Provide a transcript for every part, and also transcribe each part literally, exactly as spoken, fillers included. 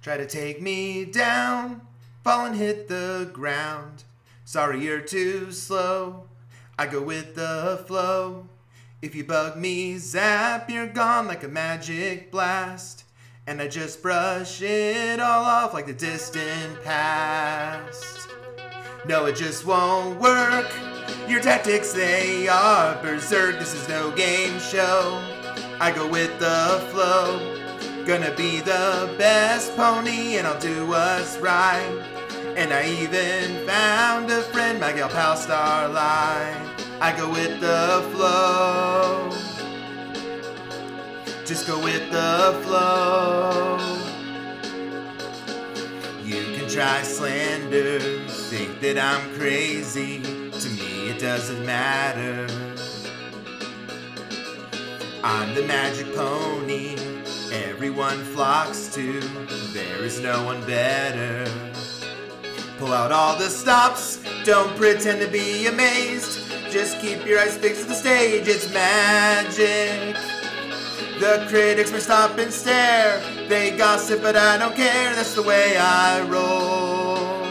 Try to take me down, fall and hit the ground. Sorry you're too slow, I go with the flow. If you bug me, zap, you're gone like a magic blast. And I just brush it all off like the distant past. No, it just won't work. Your tactics, they are berserk. This is no game show, I go with the flow. Gonna be the best pony and I'll do what's right. And I even found a friend, my gal pal Starlight. I go with the flow, just go with the flow. You can try slander, think that I'm crazy. To me it doesn't matter. I'm the magic pony everyone flocks to. There is no one better. Pull out all the stops, don't pretend to be amazed. Just keep your eyes fixed to the stage, it's magic. The critics may stop and stare. They gossip but I don't care, that's the way I roll.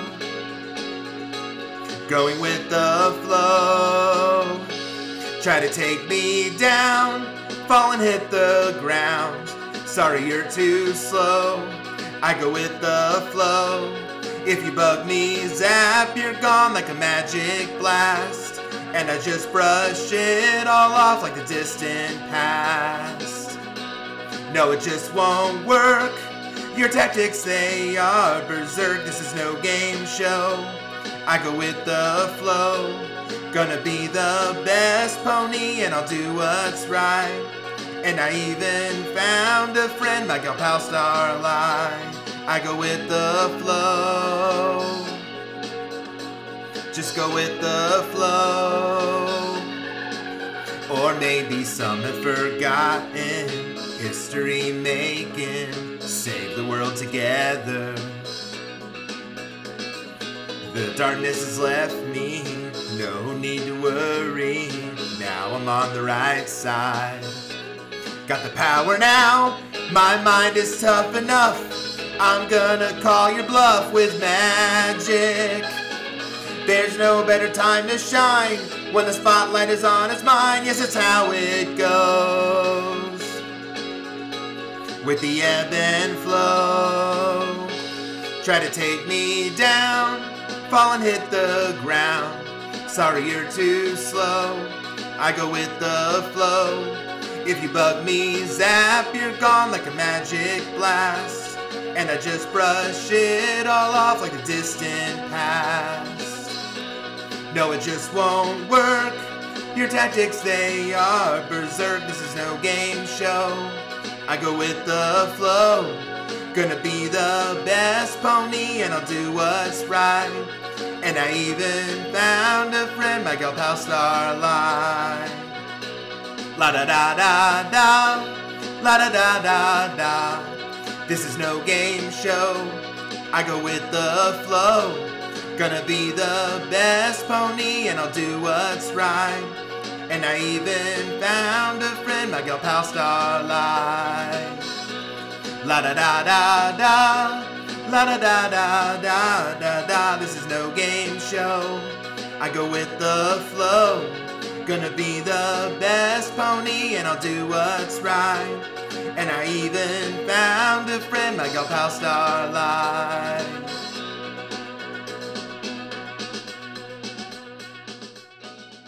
Going with the flow. Try to take me down, fall and hit the ground. Sorry you're too slow, I go with the flow. If you bug me, zap, you're gone like a magic blast. And I just brush it all off like the distant past. No, it just won't work. Your tactics, they are berserk. This is no game show, I go with the flow. Gonna be the best pony and I'll do what's right. And I even found a friend, my gal pal Starlight. I go with the flow, just go with the flow. Or maybe some have forgotten, history making, save the world together. The darkness has left me, no need to worry. Now I'm on the right side. Got the power now, my mind is tough enough. I'm gonna call your bluff with magic. There's no better time to shine when the spotlight is on, it's mine. Yes, it's how it goes, with the ebb and flow. Try to take me down, fall and hit the ground. Sorry you're too slow, I go with the flow. If you bug me, zap, you're gone like a magic blast. And I just brush it all off like the distant past. No, it just won't work. Your tactics, they are berserk. This is no game show, I go with the flow. Gonna be the best pony and I'll do what's right. And I even found a friend, my gal pal Starlight. La da da da da, la da da da da. This is no game show, I go with the flow. Gonna be the best pony and I'll do what's right. And I even found a friend, my gal pal Starlight. La da da da da, la da da da da da da. This is no game show, I go with the flow. Gonna be the best pony and I'll do what's right. And I even found a friend, my gal pal Starlight.